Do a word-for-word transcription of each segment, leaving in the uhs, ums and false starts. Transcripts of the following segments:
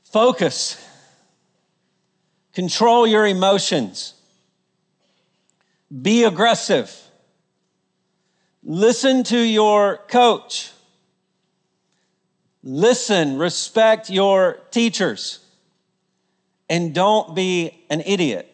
Focus. Control your emotions. Be aggressive. Listen to your coach. Listen, respect your teachers. And don't be an idiot.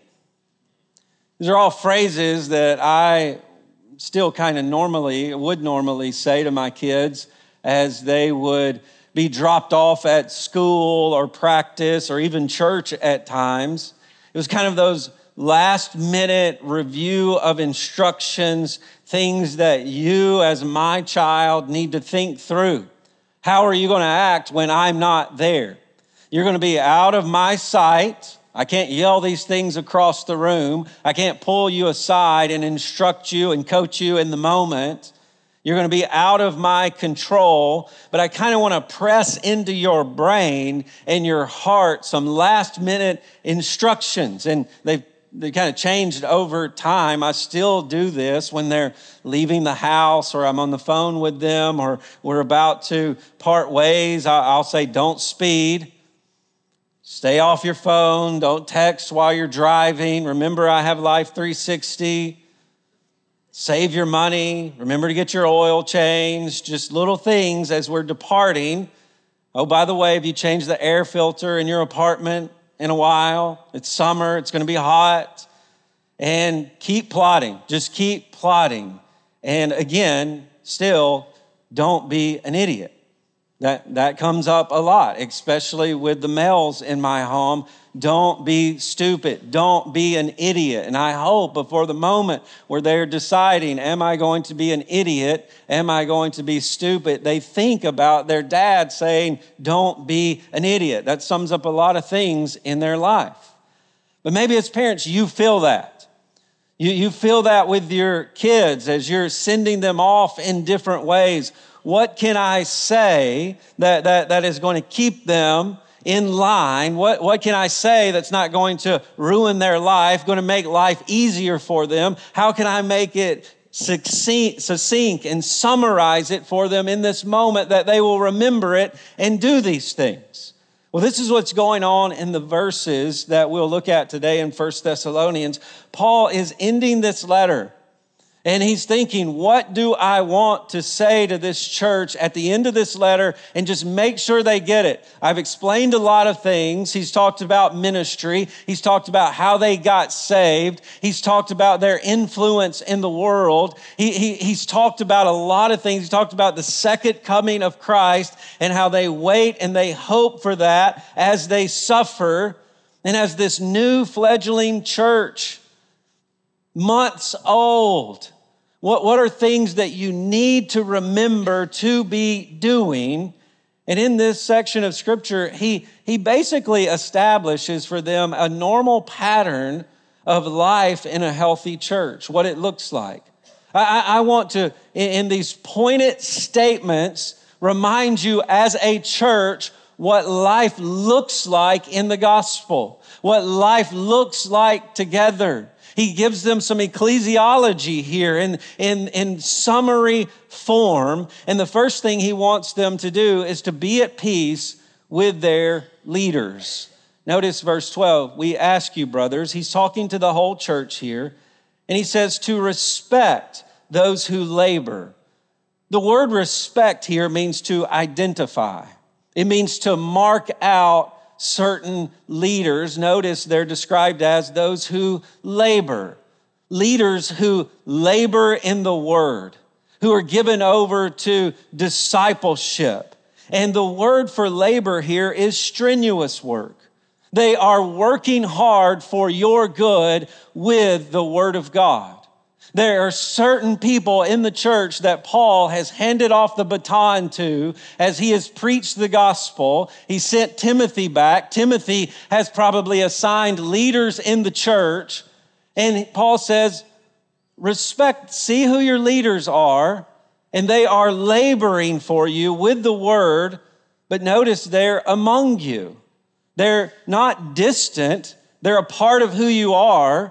These are all phrases that I still kind of normally, would normally say to my kids as they would be dropped off at school or practice or even church at times. It was kind of those last minute review of instructions, things that you as my child need to think through. How are you going to act when I'm not there? You're going to be out of my sight. I can't yell these things across the room. I can't pull you aside and instruct you and coach you in the moment. You're going to be out of my control, but I kind of want to press into your brain and your heart some last minute instructions. And they've they kind of changed over time. I still do this when they're leaving the house or I'm on the phone with them or we're about to part ways. I'll say, don't speed. Stay off your phone. Don't text while you're driving. Remember, I have Life three sixty. Save your money. Remember to get your oil changed. Just little things as we're departing. Oh, by the way, if you change the air filter in your apartment in a while, it's summer, it's going to be hot. And keep plotting. Just keep plotting. And again, still, don't be an idiot. That, that comes up a lot, especially with the males in my home. Don't be stupid. Don't be an idiot. And I hope before the moment where they're deciding, am I going to be an idiot? Am I going to be stupid? They think about their dad saying, don't be an idiot. That sums up a lot of things in their life. But maybe as parents, you feel that. You, you feel that with your kids as you're sending them off in different ways. What can I say that, that, that is going to keep them in line? What, what can I say that's not going to ruin their life, going to make life easier for them? How can I make it succinct, succinct and summarize it for them in this moment that they will remember it and do these things? Well, this is what's going on in the verses that we'll look at today in First Thessalonians. Paul is ending this letter. And he's thinking, what do I want to say to this church at the end of this letter and just make sure they get it? I've explained a lot of things. He's talked about ministry. He's talked about how they got saved. He's talked about their influence in the world. He, he, he's talked about a lot of things. He's talked about the second coming of Christ and how they wait and they hope for that as they suffer and as this new fledgling church, months old. What, what are things that you need to remember to be doing? And in this section of scripture, he, he basically establishes for them a normal pattern of life in a healthy church, what it looks like. I, I want to, in, in these pointed statements, remind you as a church what life looks like in the gospel, what life looks like together. He gives them some ecclesiology here in, in, in summary form. And the first thing he wants them to do is to be at peace with their leaders. Notice verse twelve. We ask you, brothers, he's talking to the whole church here. And he says to respect those who labor. The word respect here means to identify. It means to mark out certain leaders. Notice they're described as those who labor. Leaders who labor in the word, who are given over to discipleship. And the word for labor here is strenuous work. They are working hard for your good with the word of God. There are certain people in the church that Paul has handed off the baton to as he has preached the gospel. He sent Timothy back. Timothy has probably assigned leaders in the church. And Paul says, respect, see who your leaders are, and they are laboring for you with the word. But notice they're among you. They're not distant. They're a part of who you are.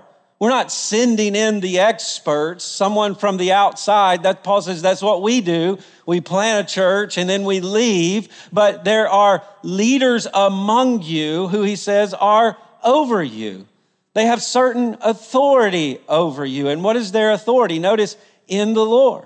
We're not sending in the experts, someone from the outside. That Paul says that's what we do. We plant a church and then we leave. But there are leaders among you who he says are over you. They have certain authority over you. And what is their authority? Notice, in the Lord.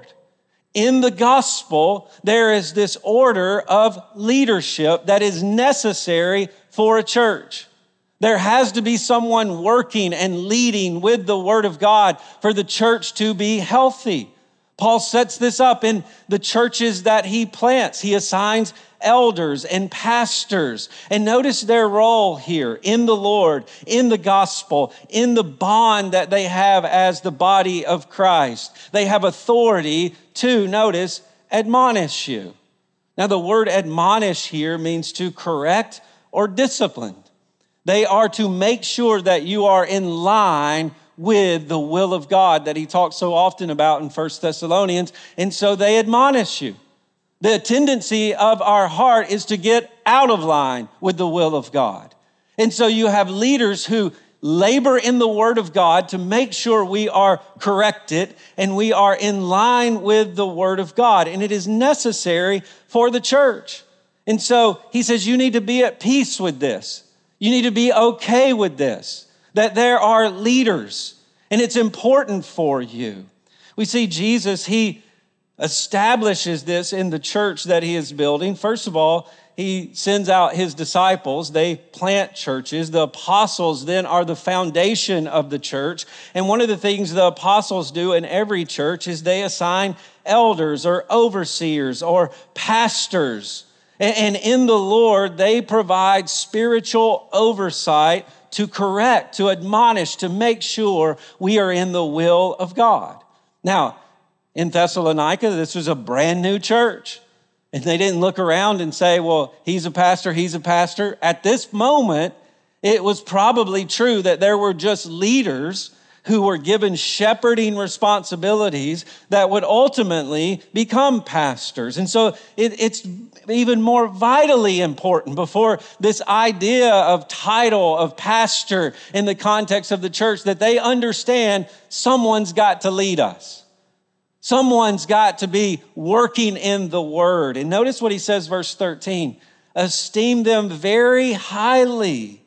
In the gospel, there is this order of leadership that is necessary for a church. There has to be someone working and leading with the word of God for the church to be healthy. Paul sets this up in the churches that he plants. He assigns elders and pastors. And notice their role here in the Lord, in the gospel, in the bond that they have as the body of Christ. They have authority to, notice, admonish you. Now, the word admonish here means to correct or discipline. They are to make sure that you are in line with the will of God that he talks so often about in First Thessalonians. And so they admonish you. The tendency of our heart is to get out of line with the will of God. And so you have leaders who labor in the word of God to make sure we are corrected and we are in line with the word of God. And it is necessary for the church. And so he says you need to be at peace with this. You need to be okay with this, that there are leaders, and it's important for you. We see Jesus, he establishes this in the church that he is building. First of all, he sends out his disciples. They plant churches. The apostles then are the foundation of the church. And one of the things the apostles do in every church is they assign elders or overseers or pastors. And in the Lord, they provide spiritual oversight to correct, to admonish, to make sure we are in the will of God. Now, in Thessalonica, this was a brand new church. And they didn't look around and say, well, he's a pastor, he's a pastor. At this moment, it was probably true that there were just leaders who were given shepherding responsibilities that would ultimately become pastors. And so it, it's even more vitally important before this idea of title of pastor in the context of the church that they understand someone's got to lead us. Someone's got to be working in the word. And notice what he says, verse thirteen, esteem them very highly.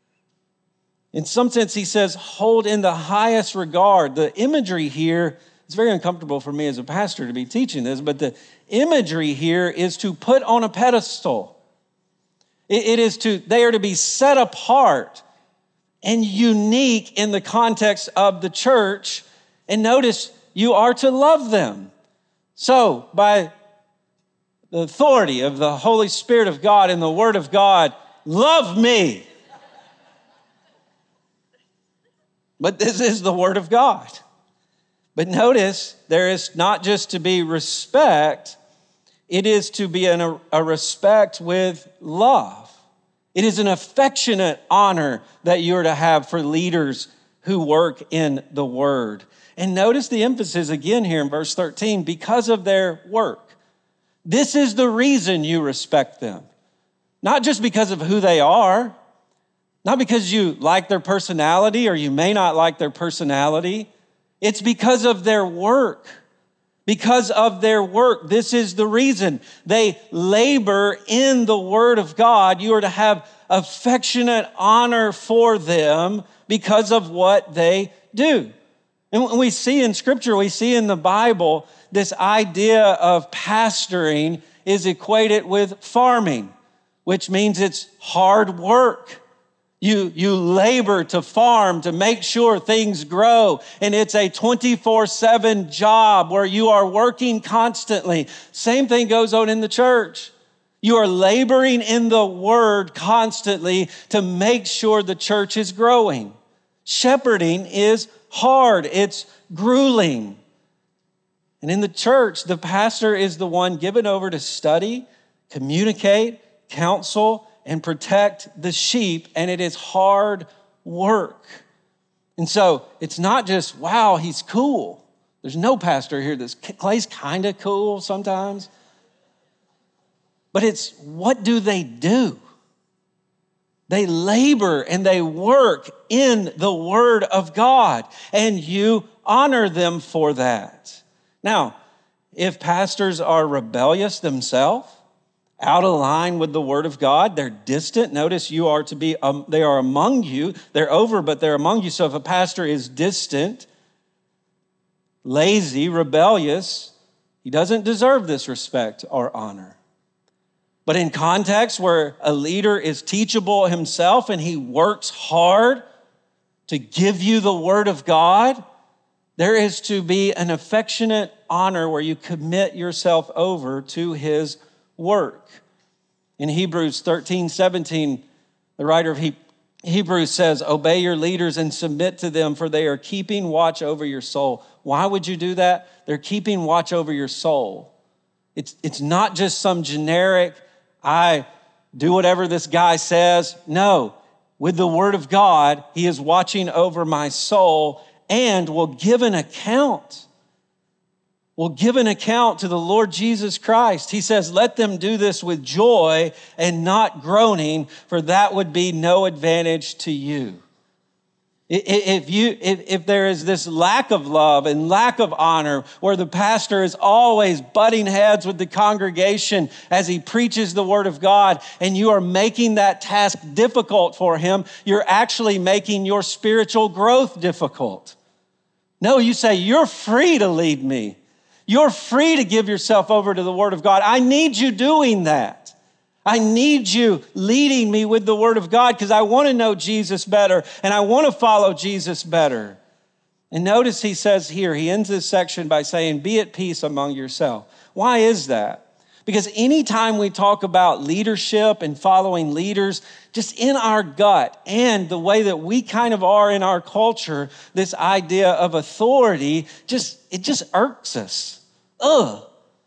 In some sense, he says, hold in the highest regard. The imagery here, it's very uncomfortable for me as a pastor to be teaching this, but the imagery here is to put on a pedestal. It, it is to, they are to be set apart and unique in the context of the church. And notice, you are to love them. So, by the authority of the Holy Spirit of God and the Word of God, love me. But this is the word of God. But notice, there is not just to be respect, it is to be an, a, a respect with love. It is an affectionate honor that you're to have for leaders who work in the word. And notice the emphasis again here in verse thirteen, because of their work. This is the reason you respect them. Not just because of who they are, not because you like their personality or you may not like their personality. It's because of their work. Because of their work. This is the reason. They labor in the word of God. You are to have affectionate honor for them because of what they do. And when we see in Scripture, we see in the Bible, this idea of pastoring is equated with farming, which means it's hard work. You, you labor to farm, to make sure things grow. And it's a twenty-four seven job where you are working constantly. Same thing goes on in the church. You are laboring in the word constantly to make sure the church is growing. Shepherding is hard. It's grueling. And in the church, the pastor is the one given over to study, communicate, counsel, and protect the sheep, and it is hard work. And so it's not just, wow, he's cool. There's no pastor here that's, Clay's kind of cool sometimes. But it's, what do they do? They labor and they work in the Word of God, and you honor them for that. Now, if pastors are rebellious themselves, out of line with the Word of God, they're distant. Notice you are to be, um, they are among you. They're over, but they're among you. So if a pastor is distant, lazy, rebellious, he doesn't deserve this respect or honor. But in context where a leader is teachable himself and he works hard to give you the Word of God, there is to be an affectionate honor where you commit yourself over to his work. In Hebrews thirteen seventeen, the writer of Hebrews says, obey your leaders and submit to them, for they are keeping watch over your soul. Why would you do that? They're keeping watch over your soul. It's, it's not just some generic, I do whatever this guy says. No, with the Word of God, he is watching over my soul and will give an account. Will give an account to the Lord Jesus Christ. He says, let them do this with joy and not groaning, for that would be no advantage to you. If you, if, if there is this lack of love and lack of honor, where the pastor is always butting heads with the congregation as he preaches the Word of God, and you are making that task difficult for him, you're actually making your spiritual growth difficult. No, you say, you're free to lead me. You're free to give yourself over to the Word of God. I need you doing that. I need you leading me with the Word of God because I want to know Jesus better and I want to follow Jesus better. And notice he says here, he ends this section by saying, be at peace among yourself. Why is that? Because anytime we talk about leadership and following leaders, just in our gut and the way that we kind of are in our culture, this idea of authority, just it just irks us. Ugh.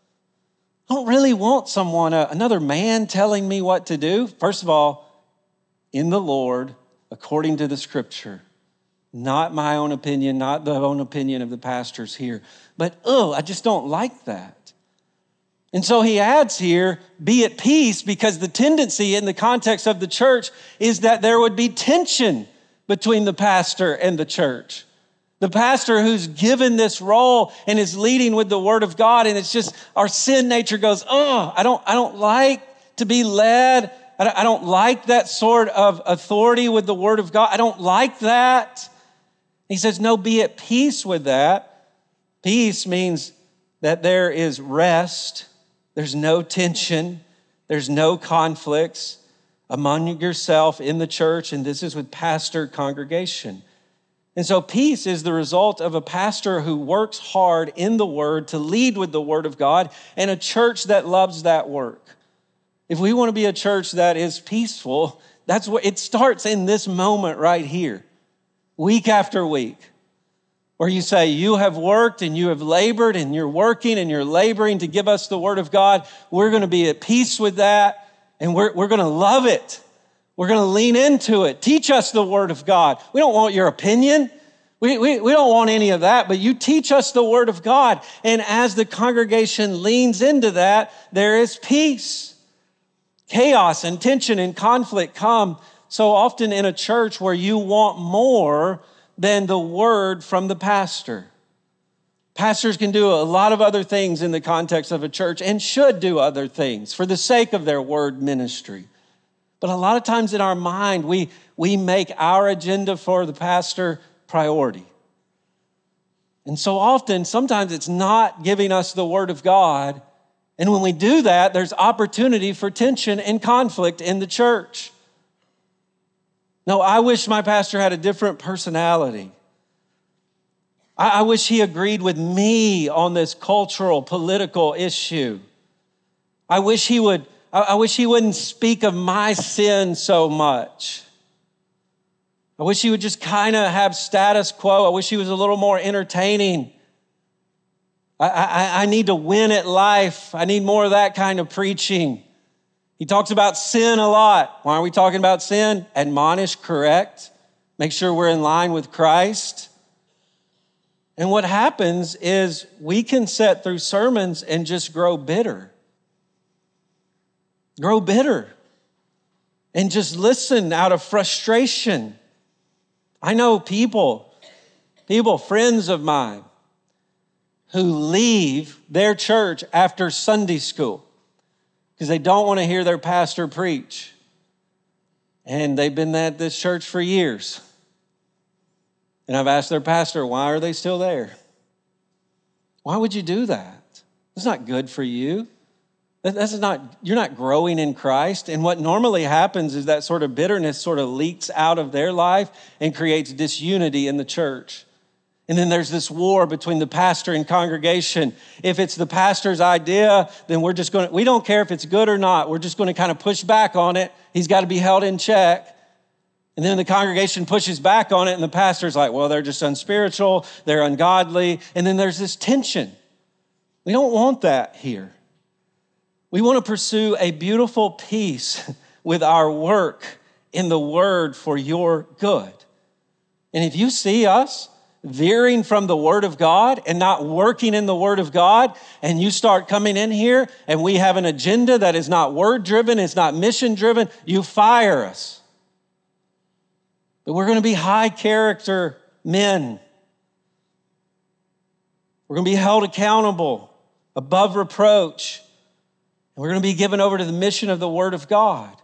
I don't really want someone, uh, another man telling me what to do. First of all, in the Lord, according to the Scripture, not my own opinion, not the own opinion of the pastors here. But, oh, I just don't like that. And so he adds here, be at peace, because the tendency in the context of the church is that there would be tension between the pastor and the church. The pastor who's given this role and is leading with the Word of God, and it's just our sin nature goes, oh, I don't, I don't like to be led. I don't, I don't like that sort of authority with the Word of God. I don't like that. He says, no, be at peace with that. Peace means that there is rest. There's no tension. There's no conflicts among yourself in the church, and this is with pastor congregation. And so peace is the result of a pastor who works hard in the Word to lead with the Word of God, and a church that loves that work. If we want to be a church that is peaceful, that's what it starts in this moment right here, week after week, where you say, you have worked and you have labored and you're working and you're laboring to give us the Word of God. We're going to be at peace with that, and we're, we're going to love it. We're going to lean into it. Teach us the Word of God. We don't want your opinion. We, we, we don't want any of that, but you teach us the Word of God. And as the congregation leans into that, there is peace. Chaos and tension and conflict come so often in a church where you want more than the word from the pastor. Pastors can do a lot of other things in the context of a church and should do other things for the sake of their word ministry. But a lot of times in our mind, we, we make our agenda for the pastor priority. And so often, sometimes it's not giving us the Word of God. And when we do that, there's opportunity for tension and conflict in the church. No, I wish my pastor had a different personality. I, I wish he agreed with me on this cultural, political issue. I wish he would I wish he wouldn't speak of my sin so much. I wish he would just kind of have status quo. I wish he was a little more entertaining. I, I, I need to win at life. I need more of that kind of preaching. He talks about sin a lot. Why are we talking about sin? Admonish, correct. Make sure we're in line with Christ. And what happens is we can sit through sermons and just grow bitter. Grow bitter. and just listen out of frustration. I know people, people, friends of mine, who leave their church after Sunday school because they don't want to hear their pastor preach. And they've been at this church for years. And I've asked their pastor, why are they still there? Why would you do that? It's not good for you. That's not, you're not growing in Christ. And what normally happens is that sort of bitterness sort of leaks out of their life and creates disunity in the church. And then there's this war between the pastor and congregation. If it's the pastor's idea, then we're just going to, we don't care if it's good or not. We're just going to kind of push back on it. He's got to be held in check. And then the congregation pushes back on it, and the pastor's like, well, they're just unspiritual, they're ungodly. And then there's this tension. We don't want that here. We want to pursue a beautiful peace with our work in the word for your good. And if you see us veering from the word of God and not working in the word of God, and you start coming in here and we have an agenda that is not word driven, it's not mission driven, you fire us. But we're going to be high character men. We're going to be held accountable, above reproach. And we're going to be given over to the mission of the Word of God.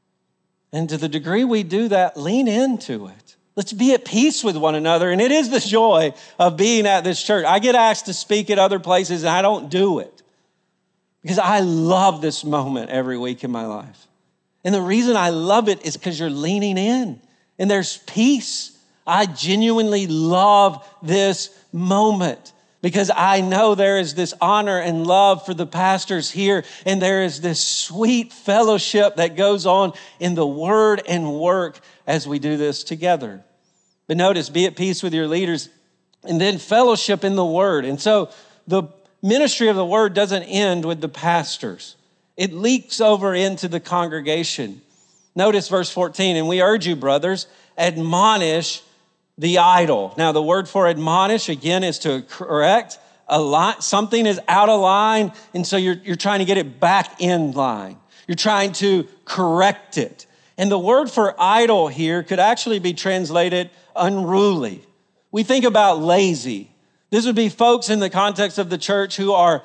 And to the degree we do that, lean into it. Let's be at peace with one another. And it is the joy of being at this church. I get asked to speak at other places, and I don't do it because I love this moment every week in my life. And the reason I love it is because you're leaning in and there's peace. I genuinely love this moment, because I know there is this honor and love for the pastors here, and there is this sweet fellowship that goes on in the word and work as we do this together. But notice, be at peace with your leaders, and then fellowship in the word. And so the ministry of the word doesn't end with the pastors. It leaks over into the congregation. Notice verse fourteen, and we urge you, brothers, admonish the idle. Now, the word for admonish, again, is to correct. A line, something is out of line, and so you're, you're trying to get it back in line. You're trying to correct it. And the word for idle here could actually be translated unruly. We think about lazy. This would be folks in the context of the church who are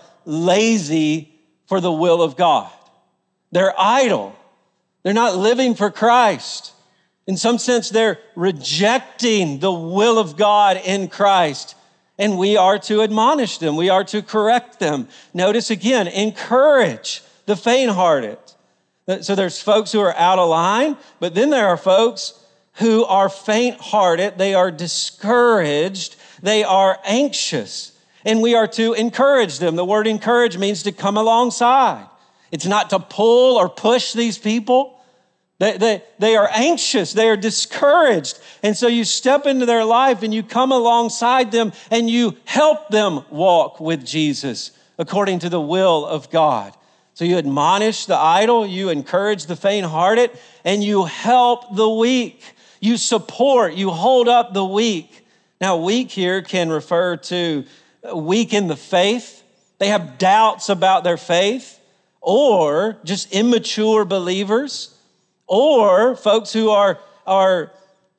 lazy for the will of God. They're idle. They're not living for Christ. In some sense, they're rejecting the will of God in Christ, and we are to admonish them. We are to correct them. Notice again, encourage the faint-hearted. So there's folks who are out of line, but then there are folks who are faint-hearted. They are discouraged. They are anxious, and we are to encourage them. The word encourage means to come alongside. It's not to pull or push these people. They, they, they are anxious. They are discouraged. And so you step into their life and you come alongside them and you help them walk with Jesus according to the will of God. So you admonish the idle, you encourage the faint-hearted, and you help the weak. You support, you hold up the weak. Now, weak here can refer to weak in the faith. They have doubts about their faith, or just immature believers, or folks who are, are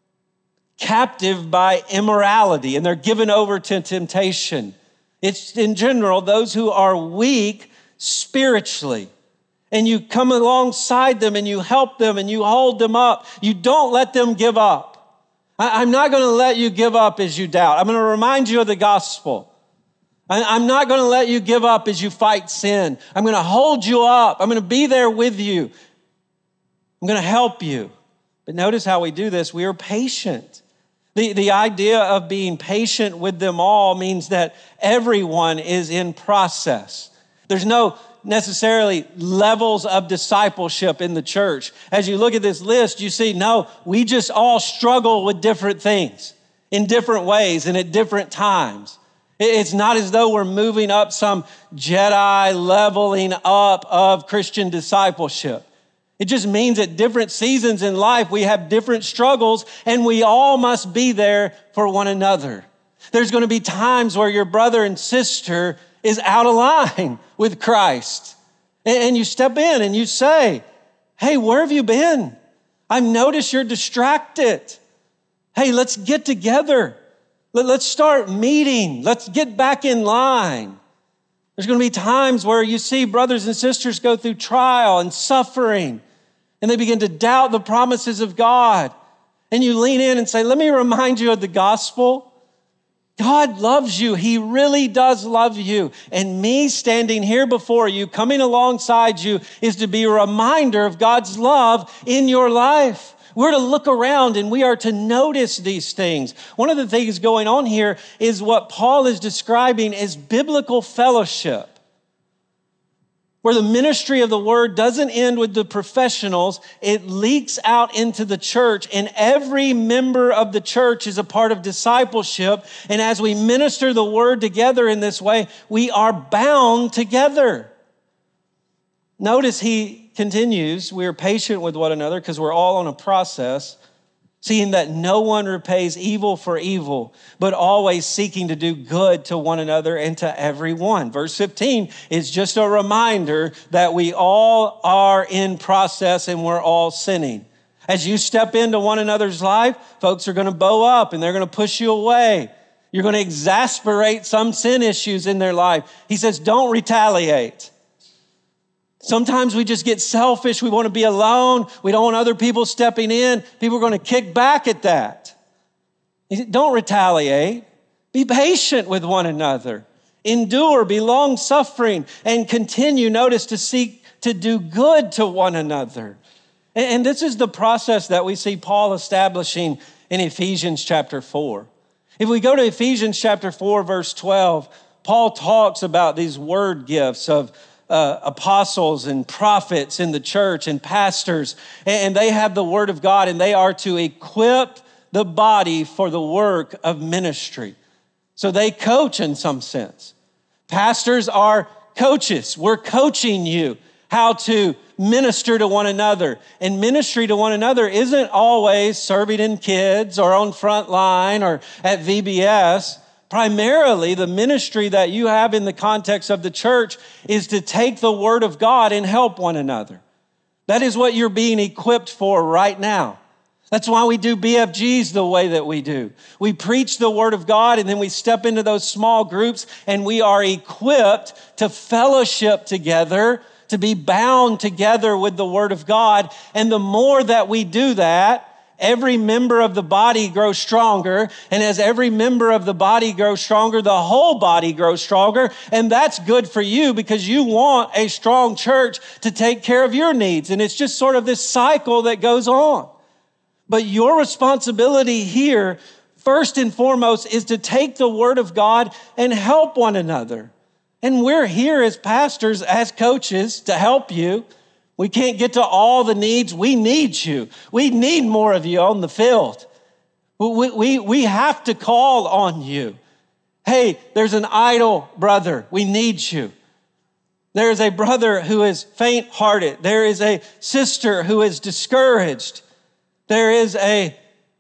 captive by immorality and they're given over to temptation. It's in general those who are weak spiritually. And you come alongside them and you help them and you hold them up. You don't let them give up. I, I'm not going to let you give up as you doubt. I'm going to remind you of the gospel. I, I'm not going to let you give up as you fight sin. I'm going to hold you up. I'm going to be there with you. I'm going to help you. But notice how we do this. We are patient. The, the idea of being patient with them all means that everyone is in process. There's no necessarily levels of discipleship in the church. As you look at this list, you see, no, we just all struggle with different things in different ways and at different times. It's not as though we're moving up some Jedi leveling up of Christian discipleship. It just means at different seasons in life, we have different struggles, and we all must be there for one another. There's going to be times where your brother and sister is out of line with Christ. And you step in and you say, hey, where have you been? I've noticed you're distracted. Hey, let's get together. Let's start meeting. Let's get back in line. There's going to be times where you see brothers and sisters go through trial and suffering, and they begin to doubt the promises of God. And you lean in and say, let me remind you of the gospel. God loves you. He really does love you. And me standing here before you, coming alongside you, is to be a reminder of God's love in your life. We're to look around and we are to notice these things. One of the things going on here is what Paul is describing as biblical fellowship, where the ministry of the word doesn't end with the professionals. It leaks out into the church, and every member of the church is a part of discipleship. And as we minister the word together in this way, we are bound together. Notice he continues, we are patient with one another because we're all on a process, seeing that no one repays evil for evil, but always seeking to do good to one another and to everyone. Verse fifteen is just a reminder that we all are in process and we're all sinning. As you step into one another's life, folks are going to bow up and they're going to push you away. You're going to exasperate some sin issues in their life. He says, don't retaliate. Sometimes we just get selfish. We want to be alone. We don't want other people stepping in. People are going to kick back at that. He said, don't retaliate. Be patient with one another. Endure, be long-suffering, and continue, notice, to seek to do good to one another. And this is the process that we see Paul establishing in Ephesians chapter four. If we go to Ephesians chapter four, verse twelve, Paul talks about these word gifts of Uh, apostles and prophets in the church and pastors, and they have the word of God, and they are to equip the body for the work of ministry. So they coach in some sense. Pastors are coaches. We're coaching you how to minister to one another. And ministry to one another isn't always serving in kids or on front line or at V B S. Primarily, the ministry that you have in the context of the church is to take the word of God and help one another. That is what you're being equipped for right now. That's why we do B F Gs the way that we do. We preach the word of God, and then we step into those small groups, and we are equipped to fellowship together, to be bound together with the word of God. And the more that we do that, every member of the body grows stronger. And as every member of the body grows stronger, the whole body grows stronger. And that's good for you because you want a strong church to take care of your needs. And it's just sort of this cycle that goes on. But your responsibility here, first and foremost, is to take the word of God and help one another. And we're here as pastors, as coaches, to help you. We can't get to all the needs. We need you. We need more of you on the field. We, we, we have to call on you. Hey, there's an idle brother. We need you. There is a brother who is faint-hearted. There is a sister who is discouraged. There is a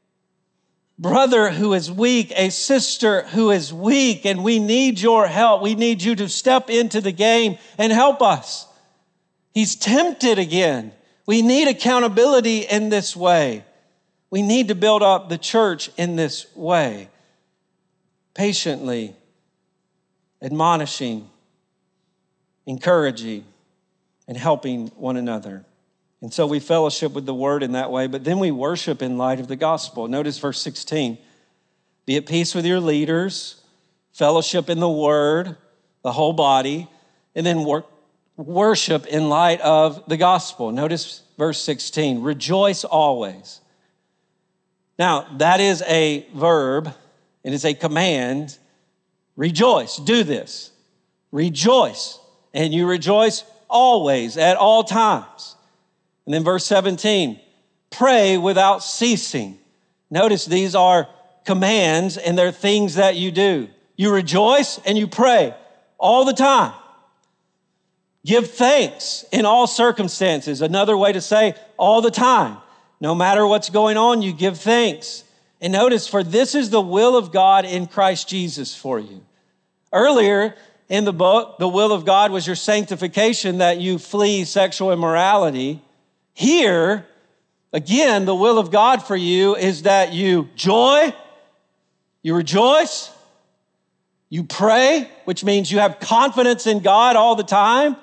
brother who is weak, a sister who is weak, and we need your help. We need you to step into the game and help us. He's tempted again. We need accountability in this way. We need to build up the church in this way. Patiently, admonishing, encouraging, and helping one another. And so we fellowship with the word in that way, but then we worship in light of the gospel. Notice verse sixteen. Be at peace with your leaders, fellowship in the word, the whole body, and then work. Worship in light of the gospel. Notice verse sixteen, rejoice always. Now, that is a verb. It is a command. Rejoice, do this. Rejoice. And you rejoice always, at all times. And then verse seventeen, pray without ceasing. Notice these are commands and they're things that you do. You rejoice and you pray all the time. Give thanks in all circumstances. Another way to say all the time. No matter what's going on, you give thanks. And notice, for this is the will of God in Christ Jesus for you. Earlier in the book, the will of God was your sanctification, that you flee sexual immorality. Here, Again, the will of God for you is that you joy, you rejoice, you pray, which means you have confidence in God all the time,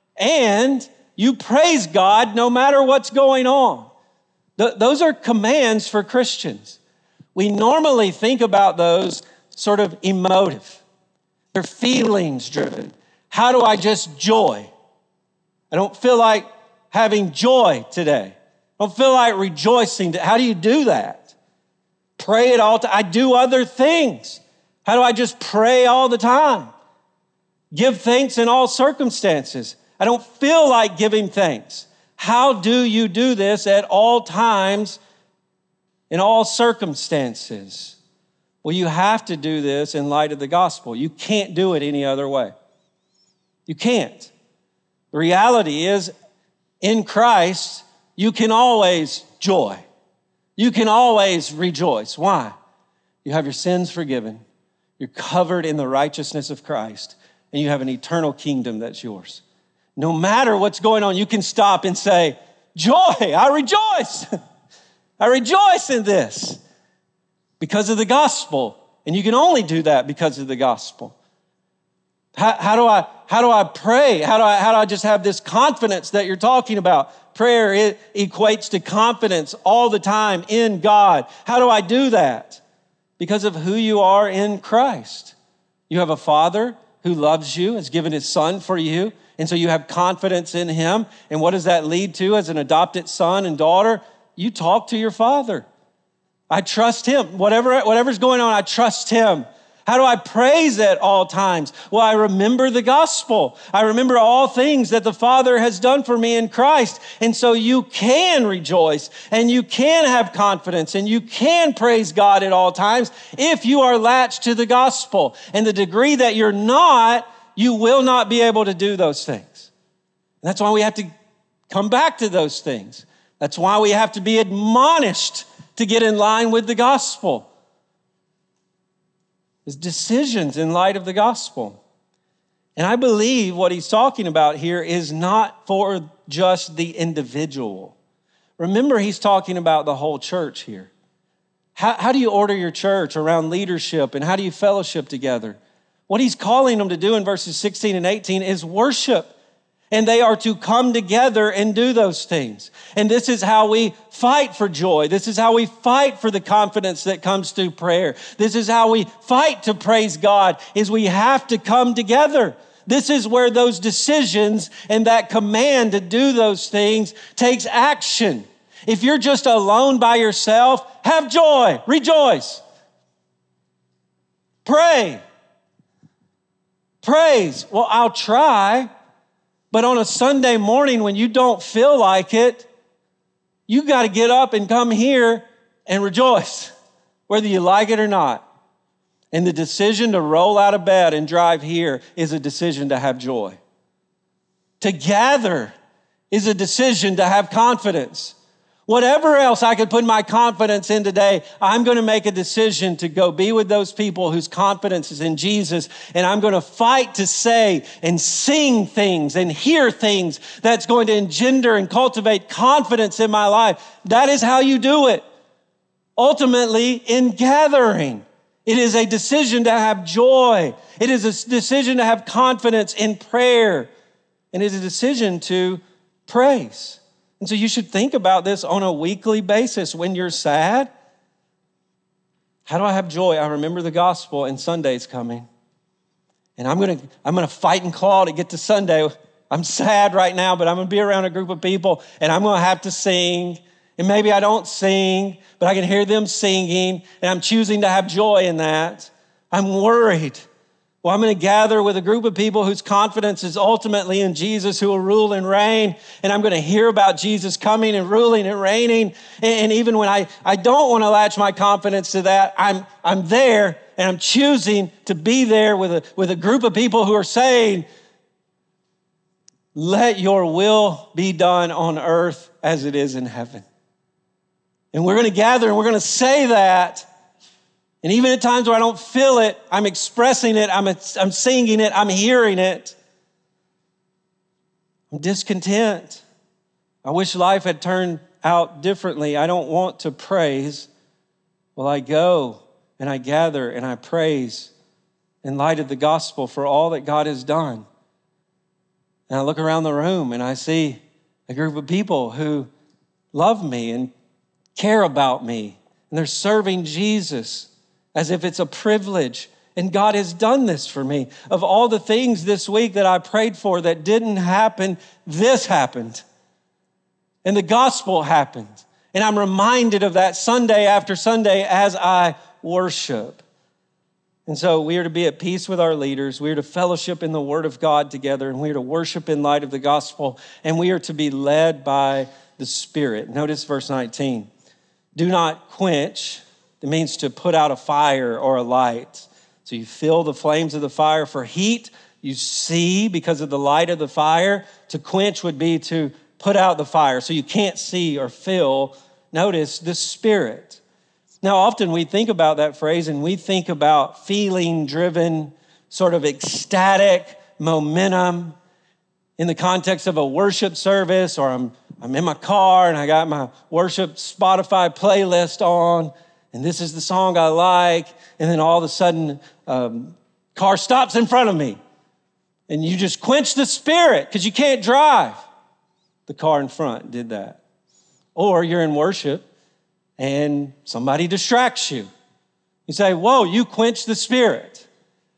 and you praise God no matter what's going on. Th- those are commands for Christians. We normally think about those sort of emotive. They're feelings driven. How do I just joy? I don't feel like having joy today. I don't feel like rejoicing. How do you do that? Pray it all. T- I do other things. How do I just pray all the time? Give thanks in all circumstances. I don't feel like giving thanks. How do you do this at all times, in all circumstances? Well, you have to do this in light of the gospel. You can't do it any other way. You can't. The reality is, in Christ, you can always joy. You can always rejoice. Why? You have your sins forgiven. You're covered in the righteousness of Christ, and you have an eternal kingdom that's yours. No matter what's going on, you can stop and say, joy, I rejoice. I rejoice in this because of the gospel. And you can only do that because of the gospel. How, how do I, how do I pray? How do I, how do I just have this confidence that you're talking about? Prayer, it equates to confidence all the time in God. How do I do that? Because of who you are in Christ. You have a Father who loves you, has given his Son for you. And so you have confidence in him. And what does that lead to as an adopted son and daughter? You talk to your Father. I trust him. Whatever, whatever's going on, I trust him. How do I praise at all times? Well, I remember the gospel. I remember all things that the Father has done for me in Christ. And so you can rejoice and you can have confidence and you can praise God at all times if you are latched to the gospel. And the degree that you're not, you will not be able to do those things. And that's why we have to come back to those things. That's why we have to be admonished to get in line with the gospel. It's decisions in light of the gospel. And I believe what he's talking about here is not for just the individual. Remember, he's talking about the whole church here. How, how do you order your church around leadership and how do you fellowship together? What he's calling them to do in verses sixteen and eighteen is worship. And they are to come together and do those things. And this is how we fight for joy. This is how we fight for the confidence that comes through prayer. This is how we fight to praise God, is we have to come together. This is where those decisions and that command to do those things takes action. If you're just alone by yourself, have joy, rejoice. Pray. Praise. Well, I'll try. But on a Sunday morning when you don't feel like it, you got to get up and come here and rejoice, whether you like it or not. And the decision to roll out of bed and drive here is a decision to have joy. To gather is a decision to have confidence. Whatever else I could put my confidence in today, I'm going to make a decision to go be with those people whose confidence is in Jesus. And I'm going to fight to say and sing things and hear things that's going to engender and cultivate confidence in my life. That is how you do it. Ultimately, in gathering, it is a decision to have joy. It is a decision to have confidence in prayer. And it is a decision to praise. And so you should think about this on a weekly basis. When you're sad, how do I have joy? I remember the gospel and Sunday's coming. And I'm going to I'm going to fight and claw to get to Sunday. I'm sad right now, but I'm going to be around a group of people and I'm going to have to sing. And maybe I don't sing, but I can hear them singing and I'm choosing to have joy in that. I'm worried. Well, I'm going to gather with a group of people whose confidence is ultimately in Jesus, who will rule and reign. And I'm going to hear about Jesus coming and ruling and reigning. And even when I, I don't want to latch my confidence to that, I'm, I'm there and I'm choosing to be there with a, with a group of people who are saying, let your will be done on earth as it is in heaven. And we're going to gather and we're going to say that. And even at times where I don't feel it, I'm expressing it, I'm, I'm singing it, I'm hearing it. I'm discontent. I wish life had turned out differently. I don't want to praise. Well, I go and I gather and I praise in light of the gospel for all that God has done. And I look around the room and I see a group of people who love me and care about me. And they're serving Jesus as if it's a privilege. And God has done this for me. Of all the things this week that I prayed for that didn't happen, this happened. And the gospel happened. And I'm reminded of that Sunday after Sunday as I worship. And so we are to be at peace with our leaders. We are to fellowship in the Word of God together. And we are to worship in light of the gospel. And we are to be led by the Spirit. Notice verse nineteen. Do not quench. It means to put out a fire or a light. So you fill the flames of the fire for heat. You see because of the light of the fire. To quench would be to put out the fire. So you can't see or feel. Notice the Spirit. Now, often we think about that phrase and we think about feeling-driven, sort of ecstatic momentum in the context of a worship service, or I'm, I'm in my car and I got my worship Spotify playlist on, and this is the song I like, and then all of a sudden, um, car stops in front of me, and you just quench the Spirit because you can't drive. The car in front did that. Or you're in worship, and somebody distracts you. You say, whoa, you quenched the Spirit.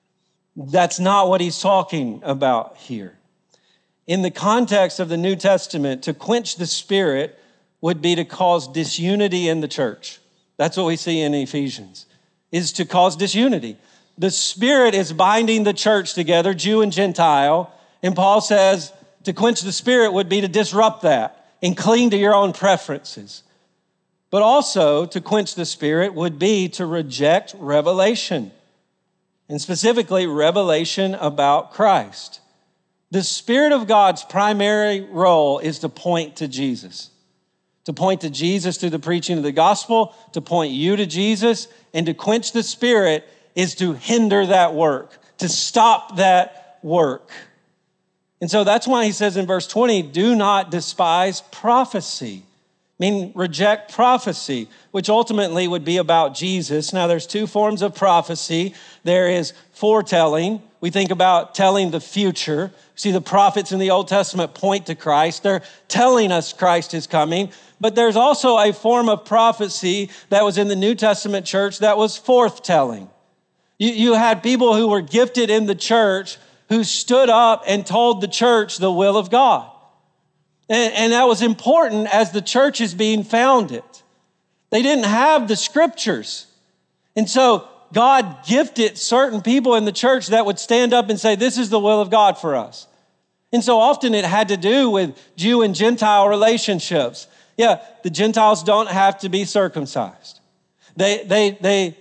That's not what he's talking about here. In the context of the New Testament, to quench the Spirit would be to cause disunity in the church. That's what we see in Ephesians, is to cause disunity. The Spirit is binding the church together, Jew and Gentile, and Paul says to quench the Spirit would be to disrupt that and cling to your own preferences. But also, to quench the Spirit would be to reject revelation, and specifically revelation about Christ. The Spirit of God's primary role is to point to Jesus, to point to Jesus through the preaching of the gospel, to point you to Jesus, and to quench the Spirit is to hinder that work, to stop that work. And so that's why he says in verse twenty, do not despise prophecy. Mean reject prophecy, which ultimately would be about Jesus. Now, there's two forms of prophecy. There is foretelling. We think about telling the future. See, the prophets in the Old Testament point to Christ. They're telling us Christ is coming. But there's also a form of prophecy that was in the New Testament church that was forthtelling. You, you had people who were gifted in the church who stood up and told the church the will of God. And, and that was important as the church is being founded. They didn't have the scriptures. And so God gifted certain people in the church that would stand up and say, this is the will of God for us. And so often it had to do with Jew and Gentile relationships. Yeah, the Gentiles don't have to be circumcised. They, they, they,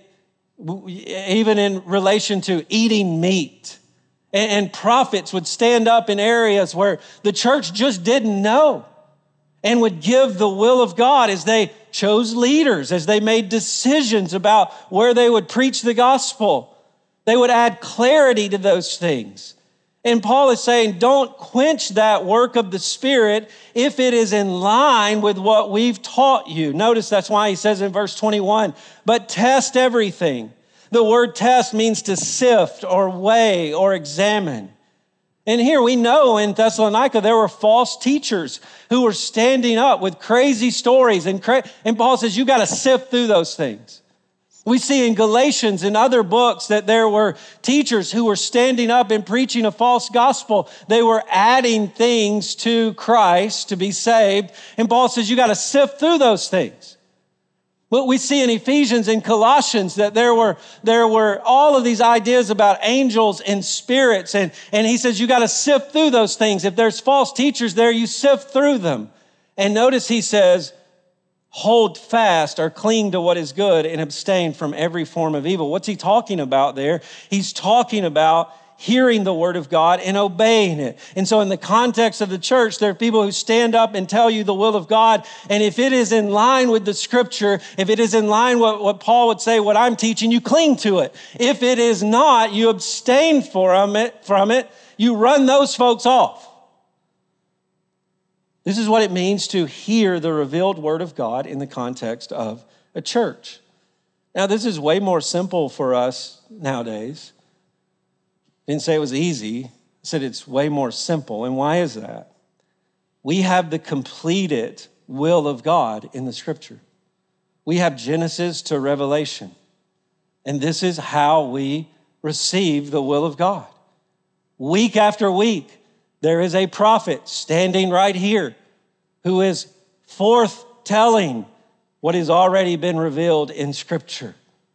even in relation to eating meat. And prophets would stand up in areas where the church just didn't know and would give the will of God as they chose leaders, as they made decisions about where they would preach the gospel. They would add clarity to those things. And Paul is saying, don't quench that work of the Spirit if it is in line with what we've taught you. Notice that's why he says in verse twenty-one, but test everything. The word test means to sift or weigh or examine. And here we know in Thessalonica, there were false teachers who were standing up with crazy stories. And, cra- and Paul says, you got to sift through those things. We see in Galatians and other books that there were teachers who were standing up and preaching a false gospel. They were adding things to Christ to be saved. And Paul says, you got to sift through those things. What we see in Ephesians and Colossians, that there were, there were all of these ideas about angels and spirits. And, and he says, you got to sift through those things. If there's false teachers there, you sift through them. And notice he says, hold fast or cling to what is good and abstain from every form of evil. What's he talking about there? He's talking about hearing the word of God and obeying it. And so in the context of the church, there are people who stand up and tell you the will of God. And if it is in line with the scripture, if it is in line with what Paul would say, what I'm teaching, you cling to it. If it is not, you abstain from it, from it. You run those folks off. This is what it means to hear the revealed word of God in the context of a church. Now, this is way more simple for us nowadays. Didn't say it was easy. I said it's way more simple. And why is that? We have the completed will of God in the scripture. We have Genesis to Revelation. And this is how we receive the will of God. Week after week, there is a prophet standing right here who is forthtelling what has already been revealed in Scripture.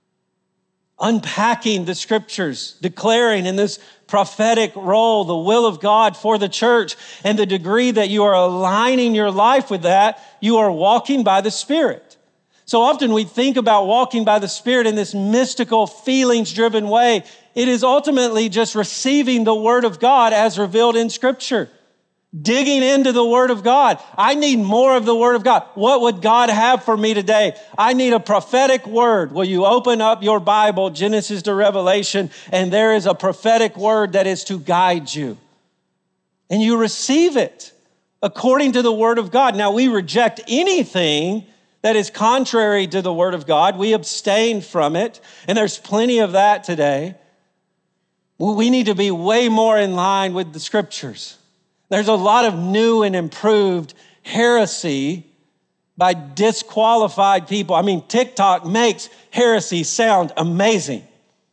Unpacking the Scriptures, declaring in this prophetic role the will of God for the church. And the degree that you are aligning your life with that, you are walking by the Spirit. So often we think about walking by the Spirit in this mystical, feelings-driven way. It is ultimately just receiving the Word of God as revealed in Scripture. Digging into the Word of God. I need more of the Word of God. What would God have for me today? I need a prophetic word. Will you open up your Bible, Genesis to Revelation, and there is a prophetic word that is to guide you. And you receive it according to the Word of God. Now, we reject anything that is contrary to the Word of God. We abstain from it, and there's plenty of that today. We need to be way more in line with the Scriptures. There's a lot of new and improved heresy by disqualified people. I mean, TikTok makes heresy sound amazing.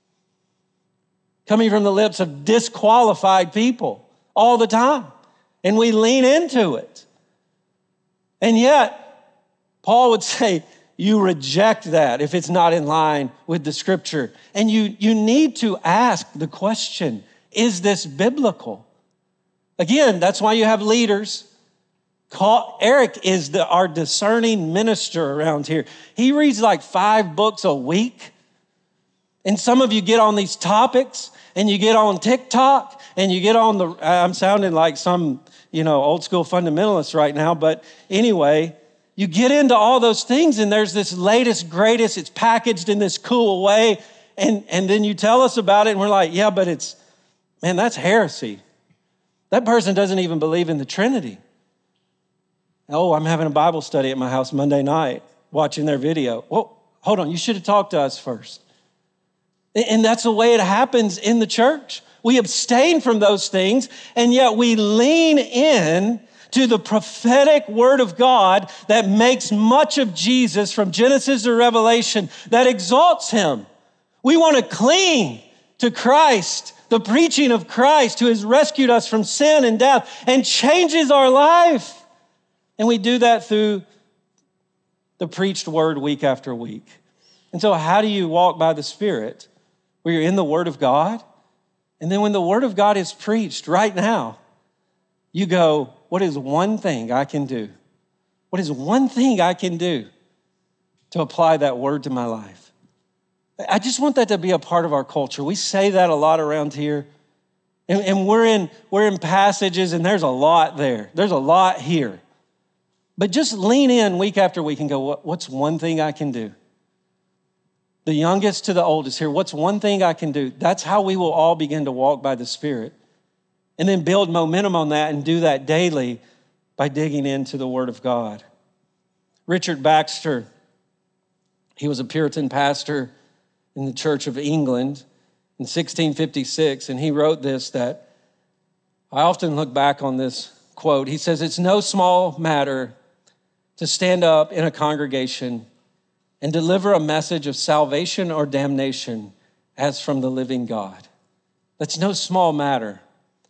Coming from the lips of disqualified people all the time. And we lean into it. And yet, Paul would say, you reject that if it's not in line with the Scripture. And you, you need to ask the question, is this biblical? Again, that's why you have leaders. Call, Eric is the, our discerning minister around here. He reads like five books a week. And some of you get on these topics and you get on TikTok and you get on the, I'm sounding like some, you know, old school fundamentalist right now. But anyway, you get into all those things and there's this latest, greatest, it's packaged in this cool way. And, and then you tell us about it and we're like, yeah, but it's, man, that's heresy. That person doesn't even believe in the Trinity. Oh, I'm having a Bible study at my house Monday night, watching their video. Well, hold on, you should have talked to us first. And that's the way it happens in the church. We abstain from those things, and yet we lean in to the prophetic word of God that makes much of Jesus from Genesis to Revelation, that exalts him. We want to cling to Christ, the preaching of Christ who has rescued us from sin and death and changes our life. And we do that through the preached word week after week. And so how do you walk by the Spirit? Where you're in the Word of God. And then when the Word of God is preached right now, you go, what is one thing I can do? What is one thing I can do to apply that word to my life? I just want that to be a part of our culture. We say that a lot around here. And, and we're in, we're in passages and there's a lot there. There's a lot here. But just lean in week after week and go, what, what's one thing I can do? The youngest to the oldest here, what's one thing I can do? That's how we will all begin to walk by the Spirit. And then build momentum on that and do that daily by digging into the Word of God. Richard Baxter, he was a Puritan pastor in the Church of England in sixteen fifty-six, and he wrote this, that I often look back on this quote. He says, it's no small matter to stand up in a congregation and deliver a message of salvation or damnation as from the living God. That's no small matter.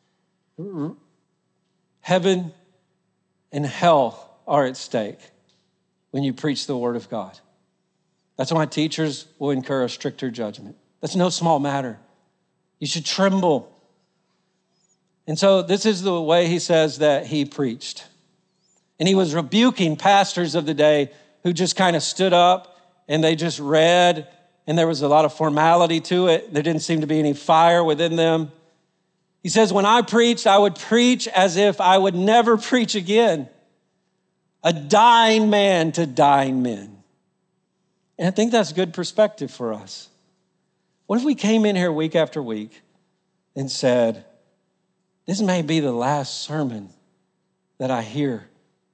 Heaven and hell are at stake when you preach the word of God. That's why teachers will incur a stricter judgment. That's no small matter. You should tremble. And so this is the way he says that he preached. And he was rebuking pastors of the day who just kind of stood up and they just read, and there was a lot of formality to it. There didn't seem to be any fire within them. He says, when I preached, I would preach as if I would never preach again. A dying man to dying men. And I think that's good perspective for us. What if we came in here week after week and said, this may be the last sermon that I hear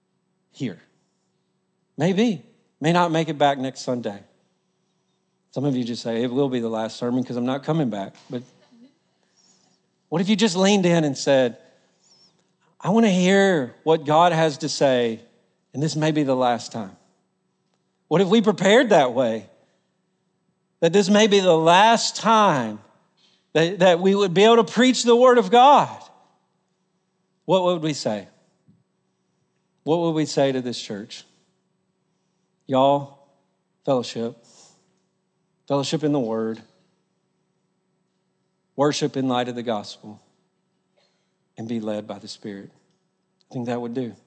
here. Maybe. May not make it back next Sunday. Some of you just say, it will be the last sermon because I'm not coming back. But what if you just leaned in and said, I want to hear what God has to say, and this may be the last time? What if we prepared that way? That this may be the last time that, that we would be able to preach the word of God. What would we say? What would we say to this church? Y'all, fellowship. Fellowship in the word. Worship in light of the gospel. And be led by the Spirit. I think that would do.